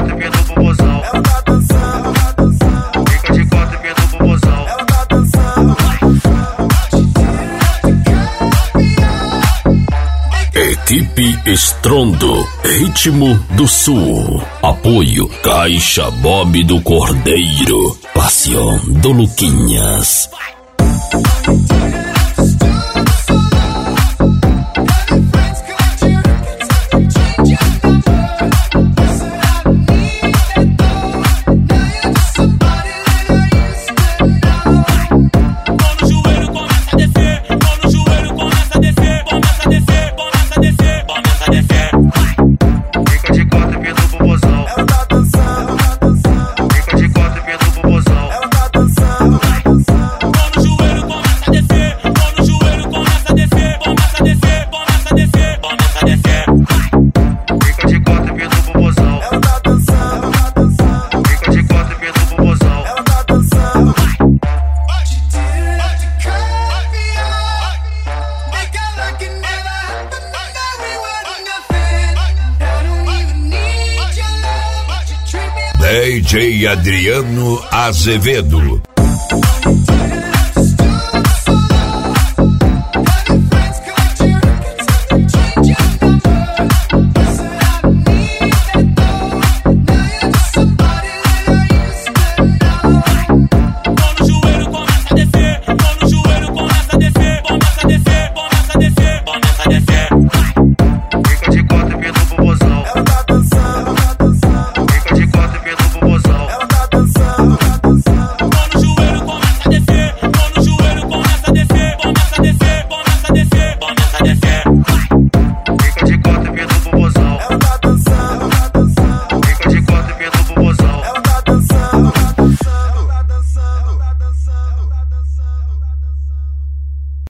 quatro pelo popozão. Ela tá dançando, fica de quatro pelo popozão. Ela tá dançando. Equipe Estrondo, Ritmo do Sul. Apoio Caixa Bob do Cordeiro. Paixão do Luquinhas. DJ Adriano Azevedo.